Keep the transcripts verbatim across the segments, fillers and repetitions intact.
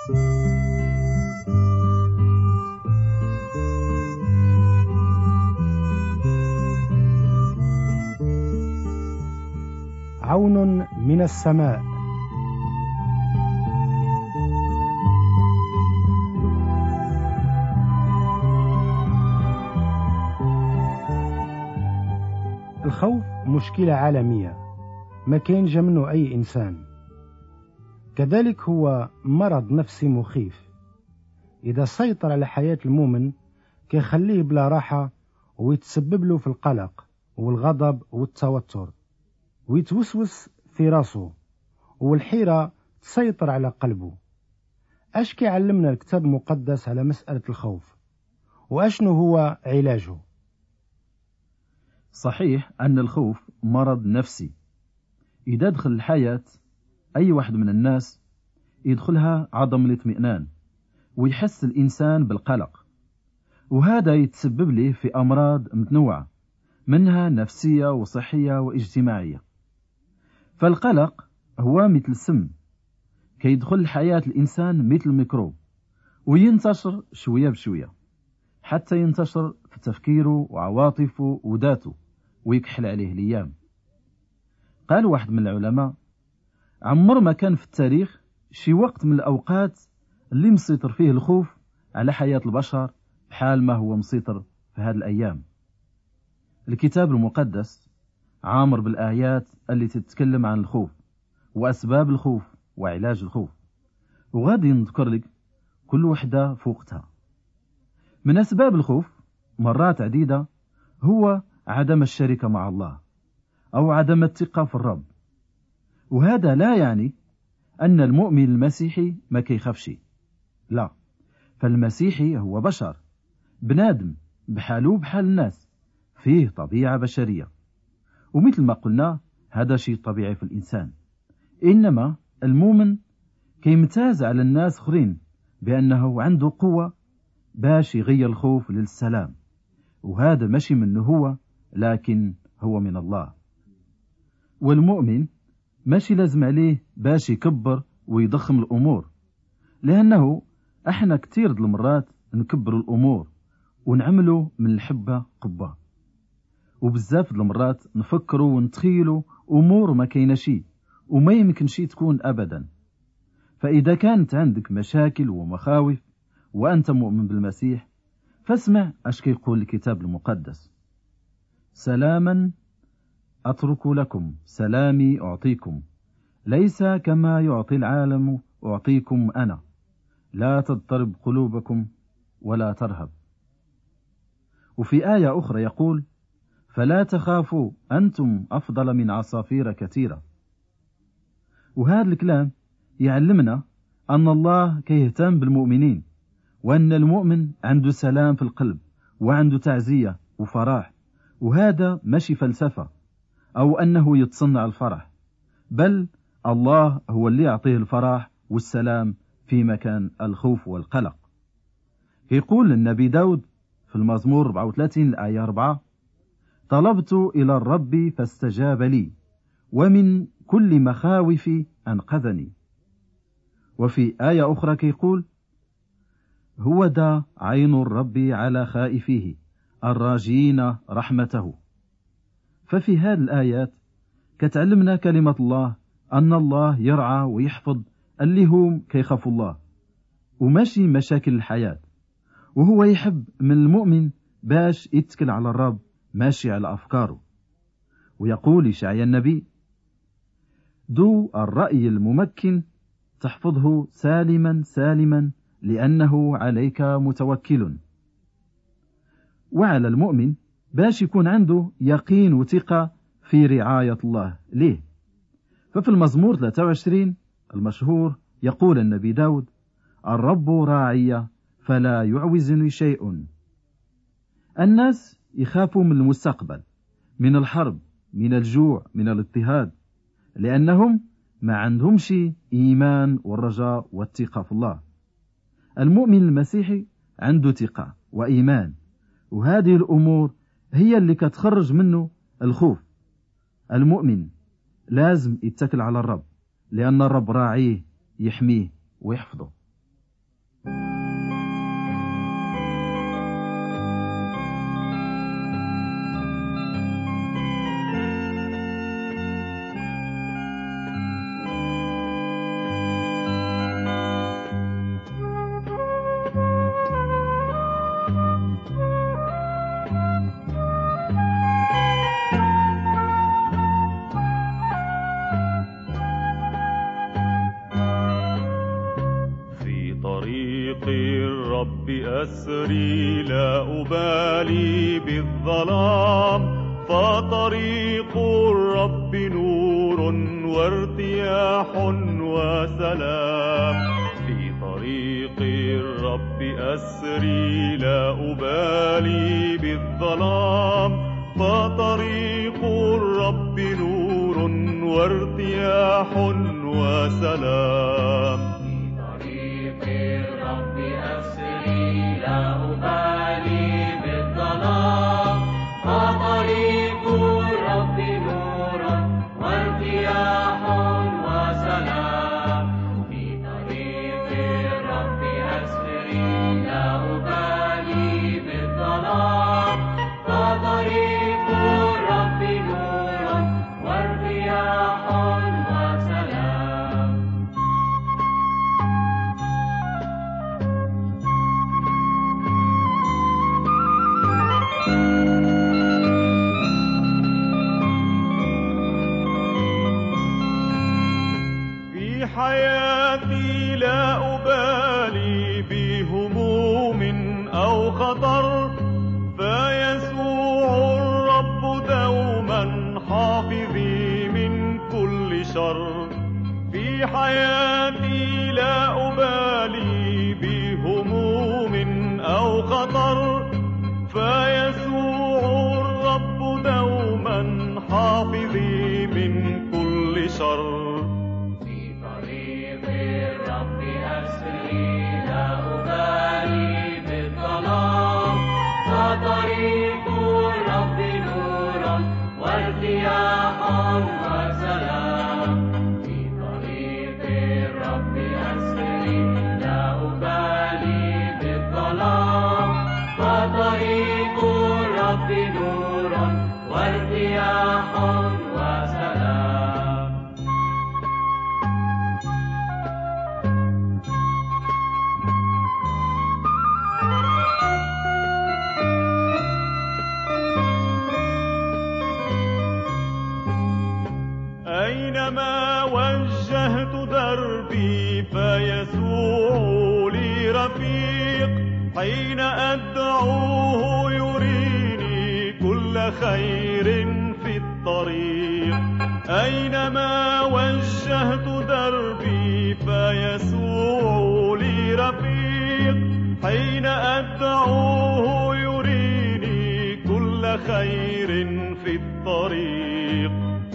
عون من السماء. الخوف مشكلة عالمية ما كاين جا منه أي إنسان، كذلك هو مرض نفسي مخيف. إذا سيطر على حياة المؤمن كيخليه بلا راحة ويتسبب له في القلق والغضب والتوتر، ويتوسوس في راسه والحيرة تسيطر على قلبه. أش كيعلمنا الكتاب المقدس على مسألة الخوف، وأشنو هو علاجه؟ صحيح أن الخوف مرض نفسي. إذا دخل الحياة أي واحد من الناس يدخلها عدم الاطمئنان، ويحس الإنسان بالقلق، وهذا يتسبب له في أمراض متنوعة، منها نفسية وصحية واجتماعية. فالقلق هو مثل السم كيدخل حياة الإنسان مثل ميكروب، وينتشر شوية بشوية حتى ينتشر في تفكيره وعواطفه وذاته، ويكحل عليه الأيام. قال واحد من العلماء: عمر ما كان في التاريخ شي وقت من الأوقات اللي مسيطر فيه الخوف على حياة البشر بحال ما هو مسيطر في هذه الأيام. الكتاب المقدس عامر بالآيات اللي تتكلم عن الخوف وأسباب الخوف وعلاج الخوف، وغادي نذكر لك كل وحدة في وقتها. من أسباب الخوف مرات عديدة هو عدم الشركة مع الله أو عدم الثقة في الرب، وهذا لا يعني أن المؤمن المسيحي ما كيخافش، لا، فالمسيحي هو بشر، بنادم بحاله بحال الناس، فيه طبيعة بشرية، ومثل ما قلنا هذا شيء طبيعي في الإنسان. إنما المؤمن كيمتاز على الناس آخرين بأنه عنده قوة باش يغير الخوف للسلام، وهذا ماشي منه هو، لكن هو من الله. والمؤمن ماشي لازم عليه باش يكبر ويضخم الأمور، لأنه احنا كتير د المرات نكبر الأمور ونعملوا من الحبة قبة، وبزاف د المرات نفكروا ونتخيلوا أمور ما كايناشي وما يمكنش تكون أبدا. فإذا كانت عندك مشاكل ومخاوف وأنت مؤمن بالمسيح، فاسمع أش كيقول الكتاب المقدس: سلاما أترك لكم، سلامي أعطيكم، ليس كما يعطي العالم أعطيكم أنا، لا تضطرب قلوبكم ولا ترهب. وفي آية أخرى يقول: فلا تخافوا أنتم أفضل من عصافير كثيرة. وهذا الكلام يعلمنا أن الله كيهتم بالمؤمنين، وأن المؤمن عنده سلام في القلب وعنده تعزية وفرح، وهذا ماشي فلسفة أو أنه يتصنع الفرح، بل الله هو اللي يعطيه الفرح والسلام في مكان الخوف والقلق. يقول النبي داود في المزمور أربعة وثلاثين الآية أربعة: طلبت إلى الرب فاستجاب لي، ومن كل مخاوفي أنقذني. وفي آية أخرى كيقول: هو دا عين الرب على خائفيه الراجين رحمته. ففي هذه الآيات كتعلمنا كلمة الله أن الله يرعى ويحفظ اللي هم كيخافوا الله، وماشي مشاكل الحياة، وهو يحب من المؤمن باش يتكل على الرب ماشي على أفكاره. ويقول إشعياء النبي: ذو الرأي الممكن تحفظه سالما سالما لأنه عليك متوكل. وعلى المؤمن باش يكون عنده يقين وثقة في رعاية الله ليه. ففي المزمور ثلاثة وعشرين المشهور يقول النبي داود: الرب راعي فلا يعوزني شيء. الناس يخافوا من المستقبل، من الحرب، من الجوع، من الاضطهاد، لأنهم ما عندهمش إيمان والرجاء والثقة في الله. المؤمن المسيحي عنده ثقة وإيمان، وهذه الأمور هي اللي كتخرج منه الخوف. المؤمن لازم يتكل على الرب، لأن الرب راعيه يحميه ويحفظه. طريق الرب أسري لا أبالي بالظلام، فطريق الرب نور وارتياح وسلام. في طريق الرب أسري لا أبالي بالظلام، فطريق الرب نور وارتياح وسلام. في طريق الرب أسري لا أبالي بالظلام، فطريق الرب نور وارتياح وسلام. في طريق الرب أسري لا أبالي بالظلام، فطريق الرب نور وارتياح وسلام. في حياتي لا أبالي بهموم أو خطر، فيسوع الرب دوما حافظي من كل شر. في حياتي لا أبالي بهموم أو خطر، فيسوع الرب دوما حافظي من كل شر. في طريق الرب أسري لا أبالي بالظلام، فطريق الرب نور وارتياح وسلام. في طريق الرب أسري لا أبالي بالظلام، فطريق الرب نور وارتياح وسلام. أينما وجهت دربي فيسوع لي رفيق، حين أدعوه يريني كل خير في الطريق. أينما وجهت دربي فيسوع لي رفيق، حين أدعوه يريني كل خير في الطريق.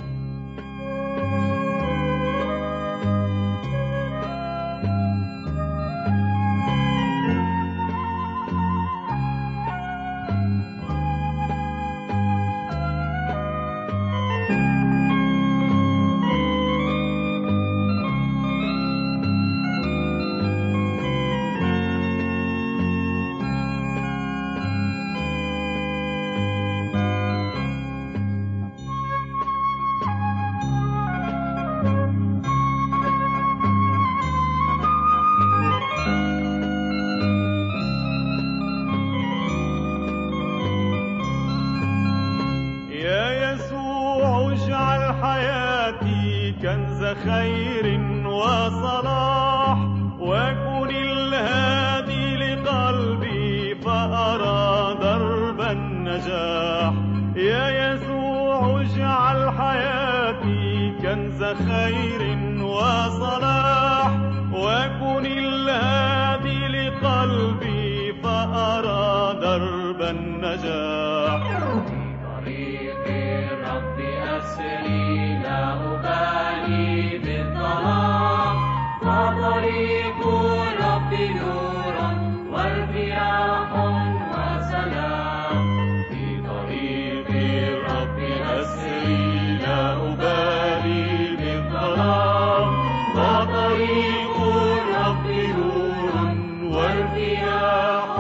كنز خير وصلاح، وكن الهادي لقلبي فأرى درب النجاح. يا يسوع اجعل حياتي كنز خير وصلاح، وكن الهادي لقلبي فأرى درب النجاح. طريق الرب أسري لا أبالي بالظلام، فطريق الرب نور وارتياح وسلام. في طريق الرب أسري لا أبالي بالظلام، فطريق الرب نور وارتياح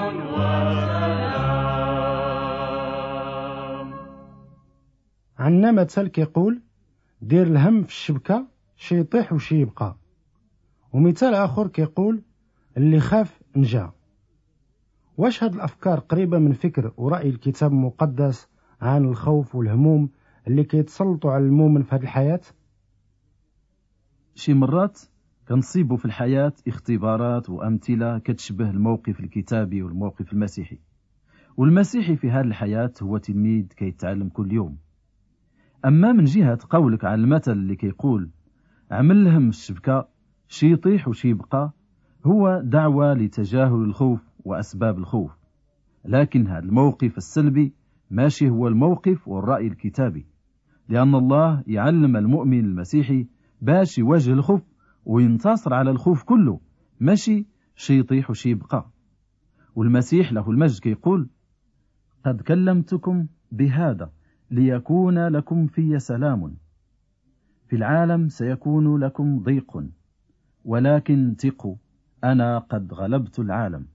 وسلام. عندنا مثل كيقول دير الهم في الشبكة شي يطيح وشي يبقى، ومثال آخر كيقول اللي خاف نجا. واش هاد الأفكار قريبة من فكر ورأي الكتاب المقدس عن الخوف والهموم اللي كيتسلطوا على المؤمن في هذه الحياة؟ شي مرات كنصيبوا في الحياة اختبارات وأمثلة كتشبه الموقف الكتابي والموقف المسيحي. والمسيحي في هذه الحياة هو تلميذ كيتعلم كل يوم. أما من جهة قولك على المثل اللي كيقول عمل لهم الشبكة شي يطيح وشي يبقى، هو دعوة لتجاهل الخوف وأسباب الخوف. لكن هذا الموقف السلبي ماشي هو الموقف والرأي الكتابي، لأن الله يعلم المؤمن المسيحي باش يواجه الخوف وينتصر على الخوف كله، ماشي شي يطيح وشي يبقى. والمسيح له المجد كيقول قد كلمتكم بهذا ليكون لكم في سلام، في العالم سيكون لكم ضيق، ولكن ثقوا أنا قد غلبت العالم.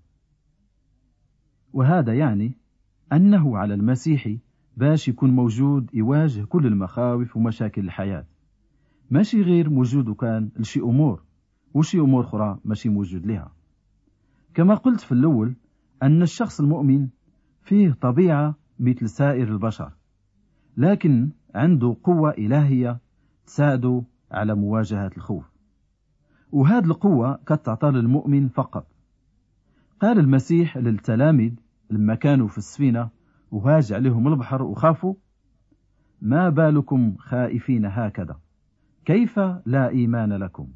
وهذا يعني أنه على المسيحي باش يكون موجود يواجه كل المخاوف ومشاكل الحياة، ماشي غير موجود كان لشي أمور وشي أمور أخرى ماشي موجود لها. كما قلت في الأول أن الشخص المؤمن فيه طبيعة مثل سائر البشر، لكن عنده قوة إلهية تساعده على مواجهة الخوف، وهذه القوة كتعطى للمؤمن فقط. قال المسيح للتلاميذ لما كانوا في السفينة وهاج عليهم البحر وخافوا ما بالكم خائفين هكذا، كيف لا إيمان لكم؟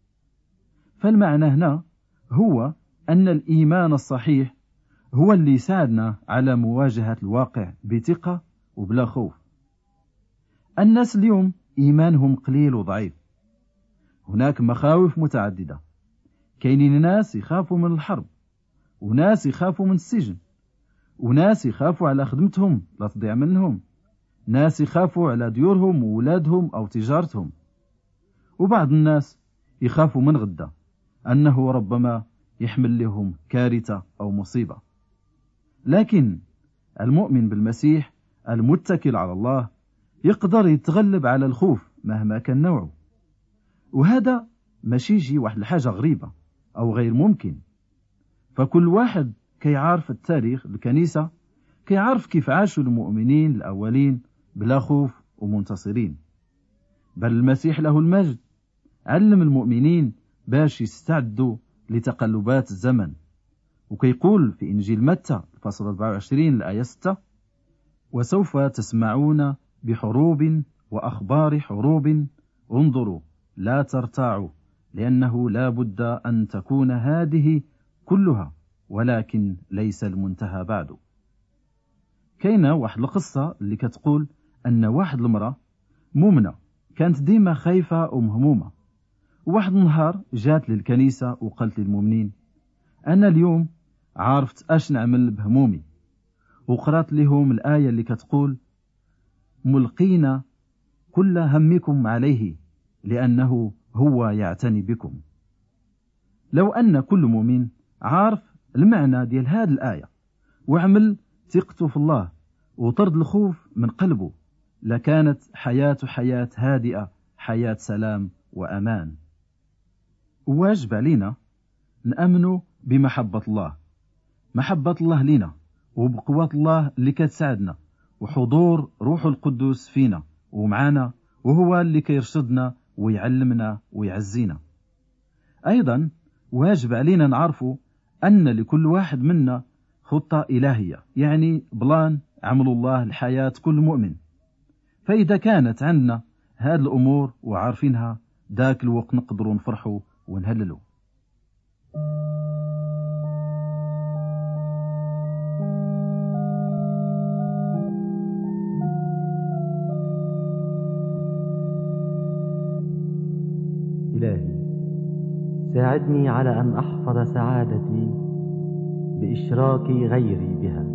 فالمعنى هنا هو أن الإيمان الصحيح هو اللي يساعدنا على مواجهة الواقع بثقة وبلا خوف. الناس اليوم إيمانهم قليل وضعيف، هناك مخاوف متعددة، كاينين ناس يخافوا من الحرب، وناس يخافوا من السجن، وناس يخافوا على خدمتهم لا تضيع منهم، ناس يخافوا على ديورهم وولادهم أو تجارتهم، وبعض الناس يخافوا من غدا أنه ربما يحمل لهم كارثة أو مصيبة. لكن المؤمن بالمسيح المتكل على الله يقدر يتغلب على الخوف مهما كان نوعه، وهذا ماشي يجي واحد الحاجة غريبة أو غير ممكن. فكل واحد كيعرف التاريخ الكنيسة كيعرف كيف عاشوا المؤمنين الأولين بلا خوف ومنتصرين. بل المسيح له المجد علم المؤمنين باش يستعدوا لتقلبات الزمن، وكيقول في إنجيل متى الفصل أربعة وعشرين الآية ستة وسوف تسمعون بحروب وأخبار حروب، انظروا لا ترتاعوا، لأنه لا بد أن تكون هذه كلها، ولكن ليس المنتهى بعد. كاينة واحد القصة اللي كتقول أن واحد المرأة مؤمنة كانت ديما خايفة ومهمومة، وواحد النهار جات للكنيسة وقالت للمؤمنين أنا اليوم عارفت أش نعمل بهمومي، وقرأت لهم الآية اللي كتقول ملقين كل همكم عليه لأنه هو يعتني بكم. لو أن كل مؤمن عارف المعنى ديال هذه الآية وعمل ثقته في الله وطرد الخوف من قلبه، لكانت حياته حياة هادئة، حياة سلام وأمان. واجب علينا نأمنوا بمحبة الله، محبة الله لنا، وبقوة الله اللي كتساعدنا، وحضور روح القدس فينا ومعانا، وهو اللي كيرشدنا ويعلمنا ويعزينا. أيضا واجب علينا نعرفوا أن لكل واحد منا خطة إلهية، يعني بلان عمل الله لحياة كل مؤمن. فإذا كانت عندنا هذه الأمور وعارفينها، ذاك الوقت نقدروا نفرحوا ونهللوا. إلهي ساعدني على أن أحفظ سعادتي بإشراك غيري بها،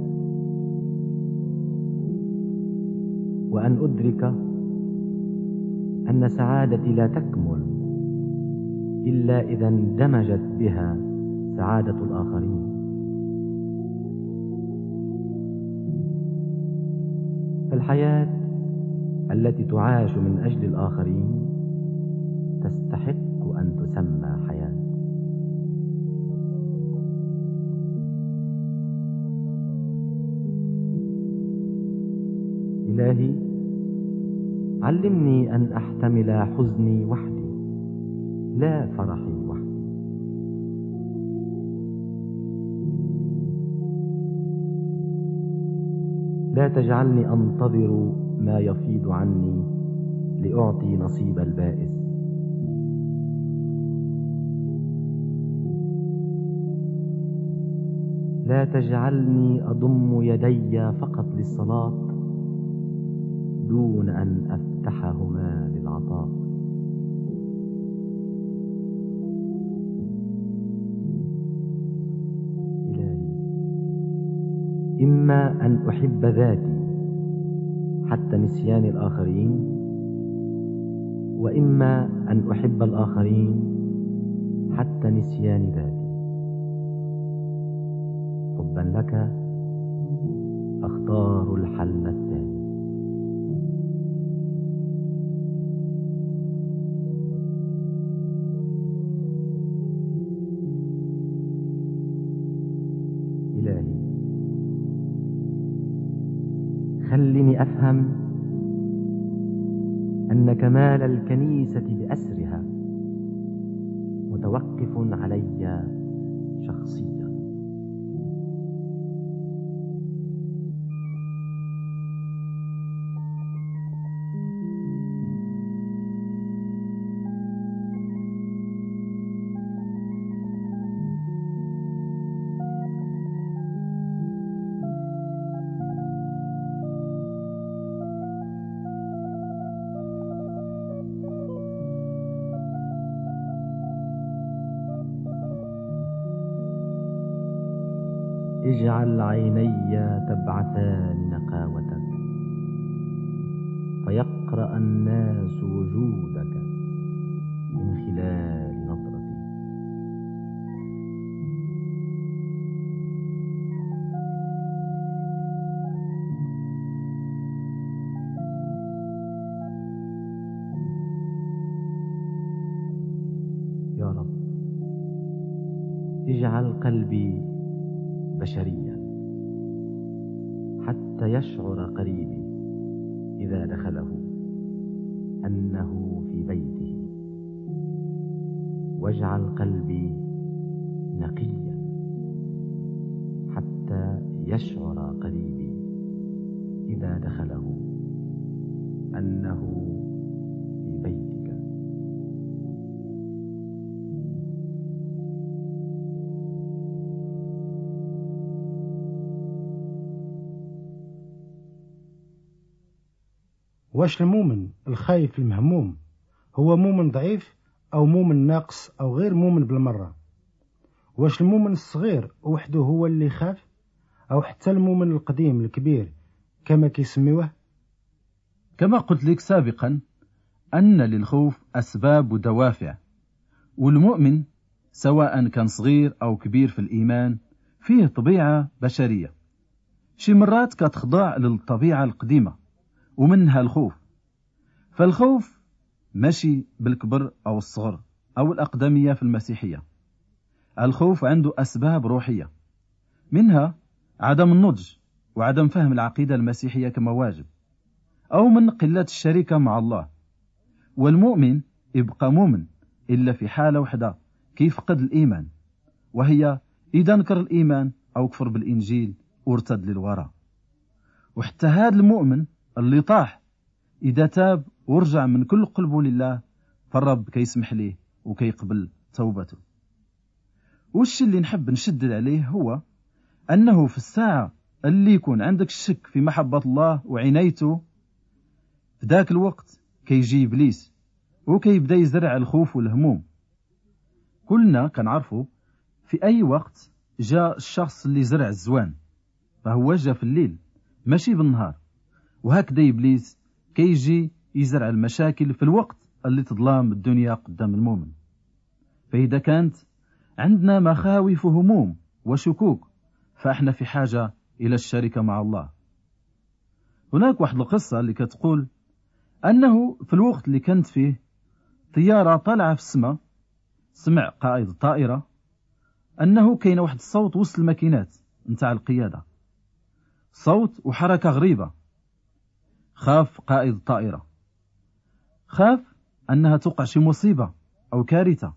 وأن أدرك أن سعادتي لا تكمل إلا إذا اندمجت بها سعادة الآخرين. فالحياة التي تعاش من أجل الآخرين تستحق أن تسمى حياة. إلهي علمني أن أحتمل حزني وحدي لا فرحي وحدي. لا تجعلني أنتظر ما يفيض عني لأعطي نصيب البائس. لا تجعلني أضم يدي فقط للصلاة دون أن أفتحهما للعطاء. إلهي، إما أن أحب ذاتي حتى نسيان الآخرين، وإما أن أحب الآخرين حتى نسيان ذاتي. حبا لك أختار الحل الثاني. إلهي، خلني أفهم أن كمال الكنيسة بأسرها متوقف علي شخصيا. اجعل عيني تبعثان نقاوتك فيقرأ الناس وجودك من خلال نظرتي. يا رب، اجعل قلبي بشريا حتى يشعر قريبي إذا دخله أنه في بيته، واجعل قلبي نقيا حتى يشعر قريبي إذا دخله أنه في بيتك. واش المؤمن الخايف المهموم هو مؤمن ضعيف أو مؤمن ناقص أو غير مؤمن بالمرة؟ واش المؤمن الصغير وحده هو اللي يخاف، أو حتى المؤمن القديم الكبير كما كيسميوه؟ كما قلت لك سابقا أن للخوف أسباب ودوافع، والمؤمن سواء كان صغير أو كبير في الإيمان فيه طبيعة بشرية، شي مرات كتخضع للطبيعة القديمة ومنها الخوف. فالخوف ماشي بالكبر أو الصغر أو الأقدمية في المسيحية. الخوف عنده أسباب روحية، منها عدم النضج وعدم فهم العقيدة المسيحية كما واجب، أو من قلة الشركة مع الله. والمؤمن يبقى مؤمن إلا في حالة واحدة كيف قد الإيمان، وهي إذا نكر الإيمان أو كفر بالإنجيل وارتد للوراء. وحتى هذا المؤمن اللي طاح إذا تاب ورجع من كل قلبه لله فالرب كيسمح ليه وكيقبل توبته. والشي اللي نحب نشدد عليه هو أنه في الساعة اللي يكون عندك الشك في محبة الله وعنايته، في ذاك الوقت كيجي إبليس وكيبدأ يزرع الخوف والهموم. كلنا كنعرفوا في أي وقت جاء الشخص اللي زرع الزوان، فهو جاء في الليل ماشي بالنهار. وهكذا إبليس كيجي يزرع المشاكل في الوقت اللي تظلام الدنيا قدام المؤمن. فإذا كانت عندنا مخاوف وهموم وشكوك فإحنا في حاجة إلى الشركة مع الله. هناك واحد القصة اللي كتقول أنه في الوقت اللي كانت فيه طيارة طالعة في السماء، سمع قائد الطائرة أنه كاين واحد الصوت وسط الماكينات نتاع القيادة، صوت وحركة غريبة. خاف قائد الطائرة، خاف أنها توقع شي مصيبة أو كارثة.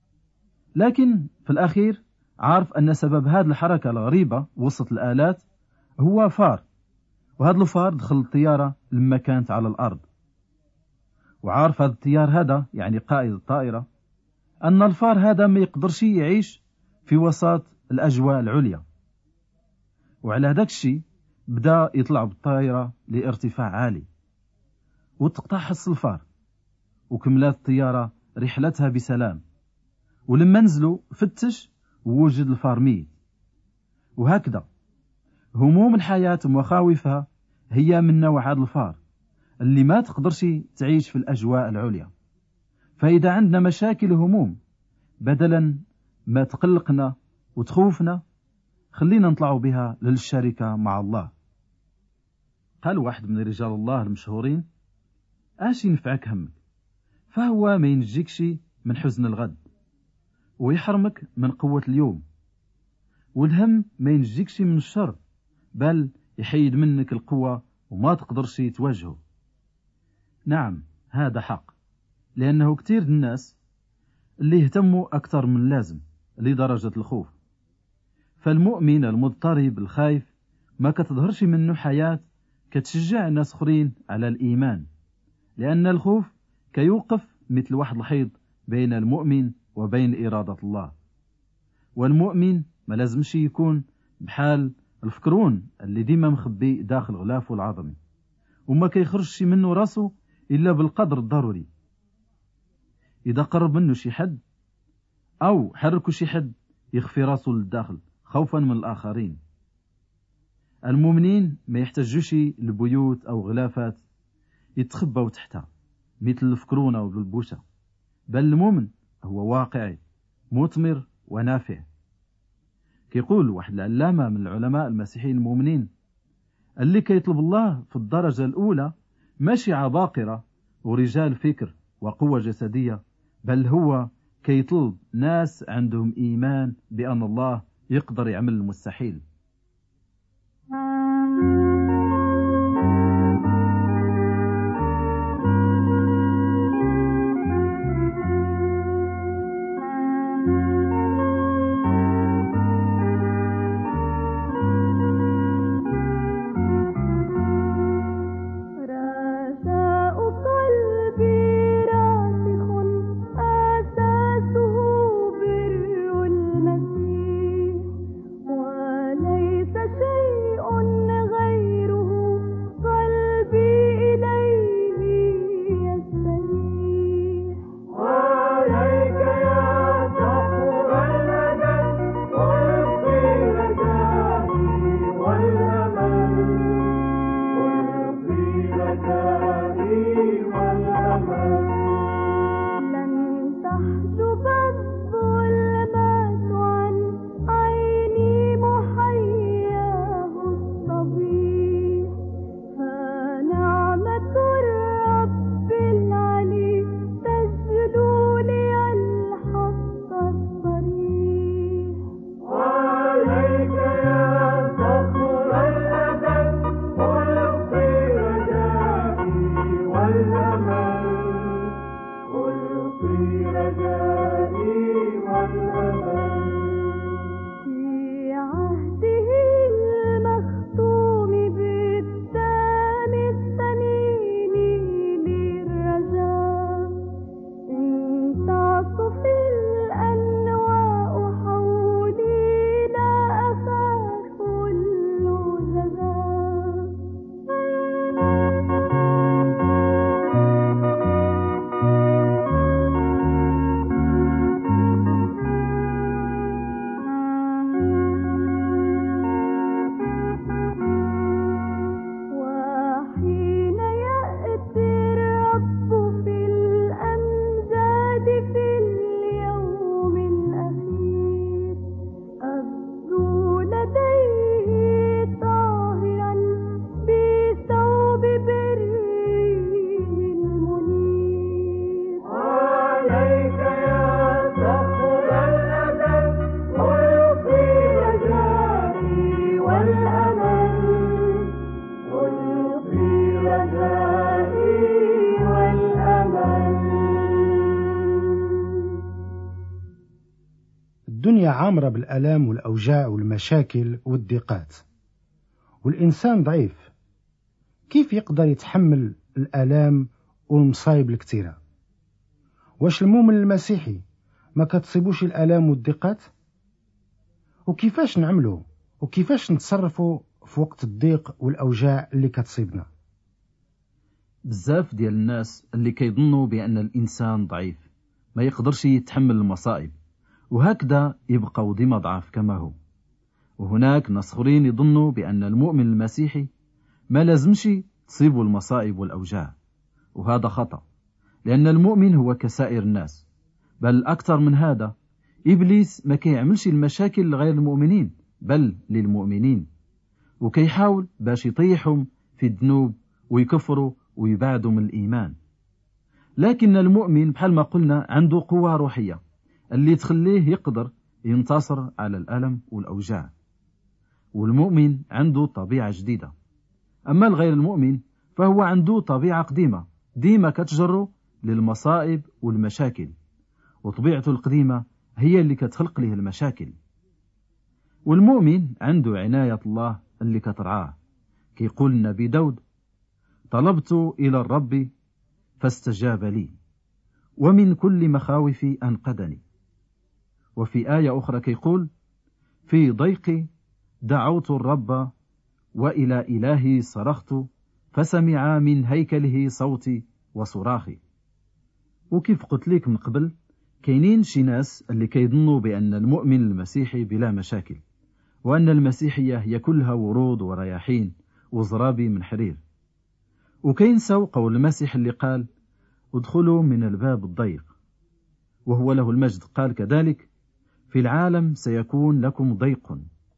لكن في الأخير عارف أن سبب هذه الحركة الغريبة وسط الآلات هو فار، وهذا الفار دخل الطيارة لما كانت على الأرض. وعارف هذا الطيار هذا يعني قائد الطائرة أن الفار هذا ما يقدرش يعيش في وسط الأجواء العليا، وعلى هذاك الشيء بدأ يطلع بالطائرة لارتفاع عالي وتقطع حص الفار، وكملت الطيارة رحلتها بسلام. ولما نزلوا فتش ووجد الفار ميت. وهكذا هموم الحياة ومخاوفها هي من نوع هذا الفار اللي ما تقدرش تعيش في الأجواء العليا. فإذا عندنا مشاكل وهموم بدلا ما تقلقنا وتخوفنا، خلينا نطلعوا بها للشركة مع الله. قال واحد من رجال الله المشهورين: اش ينفعك همك؟ فهو ما ينجيكش من حزن الغد، ويحرمك من قوة اليوم. والهم ما ينجيكش من الشر، بل يحيد منك القوة وما تقدرش تواجهه. نعم، هذا حق، لأنه كتير الناس اللي يهتموا أكثر من اللازم لدرجة الخوف. فالمؤمن المضطرب الخايف ما كتظهرش منه حياة كتشجع الناس اخرين على الإيمان، لأن الخوف كيوقف مثل واحد الحيض بين المؤمن وبين إرادة الله. والمؤمن ما لازمش يكون بحال الفكرون اللي ديما مخبي داخل غلافه العظمي وما كيخرجش منه راسه إلا بالقدر الضروري. إذا قرب منه شي حد أو حركه شي حد يخفي راسه للداخل خوفا من الآخرين. المؤمنين ما يحتاجوش لبيوت أو غلافات يتخبوا تحتها مثل الفكرونة والبوشة، بل المؤمن هو واقعي مثمر ونافع. كيقول واحد العلامة من العلماء المسيحيين المؤمنين: اللي كيطلب الله في الدرجة الأولى ماشي عباقرة ورجال فكر وقوة جسدية، بل هو كيطلب ناس عندهم إيمان بأن الله يقدر يعمل المستحيل. ولا الدنيا عامرة بالآلام والأوجاع والمشاكل والضيقات، والإنسان ضعيف، كيف يقدر يتحمل الآلام والمصايب الكثيرة؟ واش المؤمن المسيحي ما كتصيبوش الآلام والضيقات؟ وكيفاش نعملوا وكيفاش نتصرفوا في وقت الضيق والأوجاع اللي كتصيبنا؟ بزاف ديال الناس اللي كيظنوا بأن الإنسان ضعيف ما يقدرش يتحمل المصائب، وهكذا يبقى ديما ضعاف كما هو. وهناك ناس اخرين يظنوا بأن المؤمن المسيحي ما لازمش تصيبه المصائب والأوجاع، وهذا خطأ، لأن المؤمن هو كسائر الناس، بل أكثر من هذا، إبليس ما كيعملش المشاكل لغير المؤمنين بل للمؤمنين، وكيحاول باش يطيحهم في الذنوب ويكفروا ويبعدوا من الإيمان. لكن المؤمن بحال ما قلنا عنده قوة روحية اللي تخليه يقدر ينتصر على الألم والأوجاع، والمؤمن عنده طبيعة جديدة. أما الغير المؤمن فهو عنده طبيعة قديمة ديما كتجره للمصائب والمشاكل، وطبيعته القديمة هي اللي كتخلق له المشاكل. والمؤمن عنده عناية الله اللي كترعاه، كيقول النبي داود: طلبت إلى الرب فاستجاب لي، ومن كل مخاوفي أنقذني. وفي آية أخرى كيقول: في ضيقي دعوت الرب وإلى إلهي صرخت فسمع من هيكله صوتي وصراخي. وكيف قلت لك من قبل، كاينين شي ناس اللي كيظنوا بأن المؤمن المسيحي بلا مشاكل، وأن المسيحية هي كلها ورود ورياحين وزرابي من حرير، وكينسوا قول المسيح اللي قال: ادخلوا من الباب الضيق، وهو له المجد قال كذلك: في العالم سيكون لكم ضيق.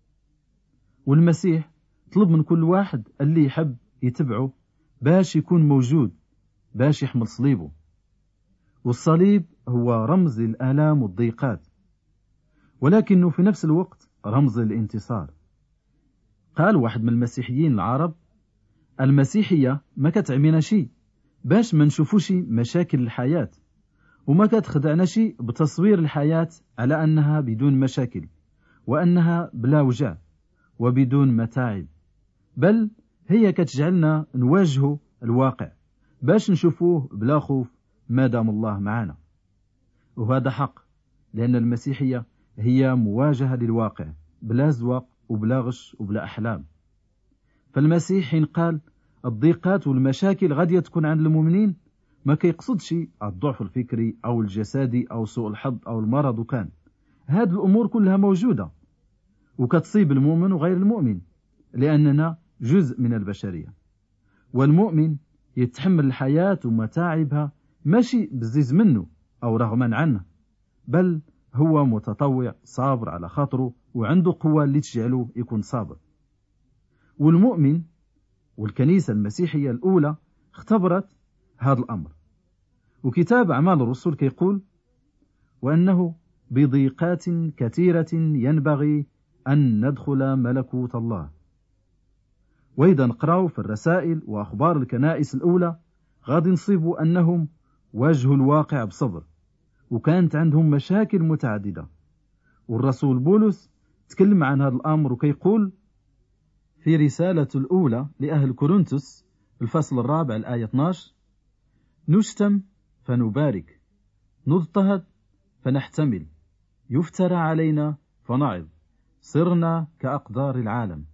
والمسيح طلب من كل واحد اللي يحب يتبعه باش يكون موجود، باش يحمل صليبه، والصليب هو رمز للآلام والضيقات، ولكنه في نفس الوقت رمز للانتصار. قال واحد من المسيحيين العرب: المسيحية ما كتعمينا شي باش ما نشوفوش مشاكل الحياة، وما كتخدعنا شي بتصوير الحياة على أنها بدون مشاكل، وأنها بلا وجع وبدون متاعب، بل هي كتجعلنا نواجهه الواقع باش نشوفوه بلا خوف ما دام الله معنا. وهذا حق، لأن المسيحية هي مواجهة للواقع بلا زواق وبلا غش وبلا أحلام. فالمسيح حين قال الضيقات والمشاكل غادية تكون عند المؤمنين ما كيقصدش الضعف الفكري أو الجسدي أو سوء الحظ أو المرض، وكان هذه الأمور كلها موجودة وكتصيب المؤمن وغير المؤمن، لأننا جزء من البشرية. والمؤمن يتحمل الحياة ومتاعبها ماشي بزيز منه أو رغما عنه، بل هو متطوع صابر على خاطره وعنده قوة اللي تجعله يكون صابر. والمؤمن والكنيسة المسيحية الأولى اختبرت هذا الأمر. وكتاب أعمال الرسل كيقول: وأنه بضيقات كثيرة ينبغي أن ندخل ملكوت الله. وإذا نقرأوا في الرسائل وأخبار الكنائس الأولى غادي نصيبوا أنهم واجهوا الواقع بصبر، وكانت عندهم مشاكل متعددة. والرسول بولس تكلم عن هذا الأمر وكيقول في رسالة الأولى لأهل كورنثوس الفصل الرابع الآية اثني عشر: نشتم فنبارك، نضطهد فنحتمل، يفترى علينا فنعظ، صرنا كأقدار العالم.